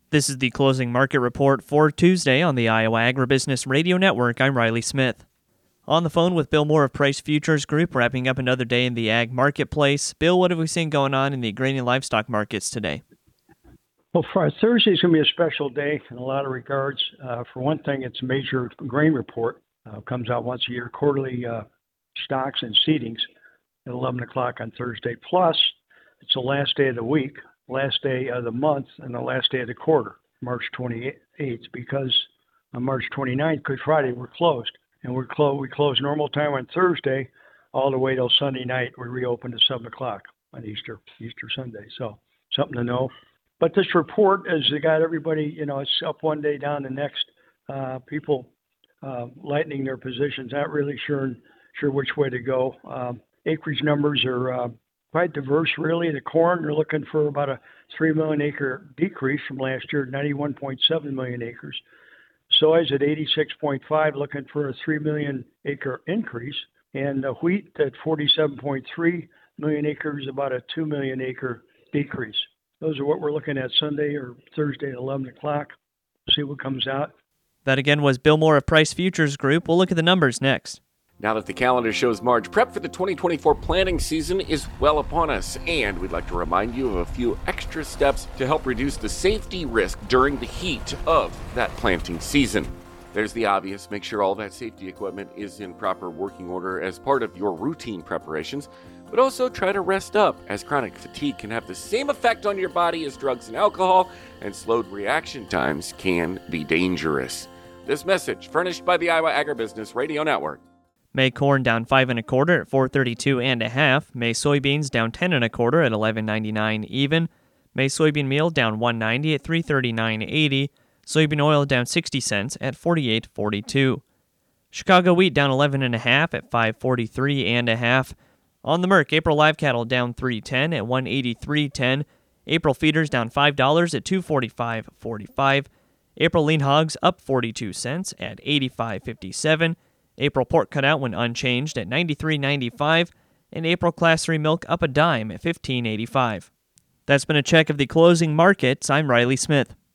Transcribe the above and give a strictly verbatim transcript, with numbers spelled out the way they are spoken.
This is the closing market report for Tuesday on the Iowa Agribusiness Radio Network. I'm Riley Smith. On the phone with Bill Moore of Price Futures Group, wrapping up another day in the ag marketplace. Bill, what have we seen going on in the grain and livestock markets today? Well, for Thursday is going to be a special day in a lot of regards. Uh, for one thing, it's a major grain report. Uh, comes out once a year, quarterly uh, stocks and seedings at eleven o'clock on Thursday. Plus, it's the last day of the week, last day of the month, and the last day of the quarter, March twenty-eighth, because on March twenty-ninth, Good Friday, we're closed. And we're clo- we close normal time on Thursday all the way till Sunday night. We reopen at seven o'clock on Easter, Easter Sunday. So something to know. But this report has got everybody, you know, it's up one day, down the next. Uh, people uh, lightening their positions, not really sure sure which way to go. Um, acreage numbers are uh, quite diverse, really. The corn, they're looking for about a three million acre decrease from last year, ninety-one point seven million acres. Soy's at eighty-six point five, looking for a three million acre increase. And uh, wheat at forty-seven point three million acres, about a two million acre decrease. Those are what we're looking at Sunday or Thursday at eleven o'clock. See what comes out. That again was Bill Moore of Price Futures Group. We'll look at the numbers next. Now that the calendar shows March, prep for the twenty twenty-four planting season is well upon us, and we'd like to remind you of a few extra steps to help reduce the safety risk during the heat of that planting season. There's the obvious: make sure all that safety equipment is in proper working order as part of your routine preparations, but also try to rest up, as chronic fatigue can have the same effect on your body as drugs and alcohol, and slowed reaction times can be dangerous. This message furnished by the Iowa Agribusiness Radio Network. May corn down five and a quarter at four thirty-two and a half. May soybeans down ten and a quarter at eleven ninety-nine even. May soybean meal down one ninety at three thirty-nine eighty. Soybean oil down sixty cents at forty-eight forty-two. Chicago wheat down eleven and a half at five forty-three and a half. On the Merc, April live cattle down three ten at one eighty-three ten. April feeders down five dollars at two forty-five forty-five. April lean hogs up forty-two cents at eighty-five fifty-seven. April pork cutout went unchanged at ninety-three ninety-five, and April Class three milk up a dime at fifteen eighty-five. That's been a check of the closing markets. I'm Riley Smith.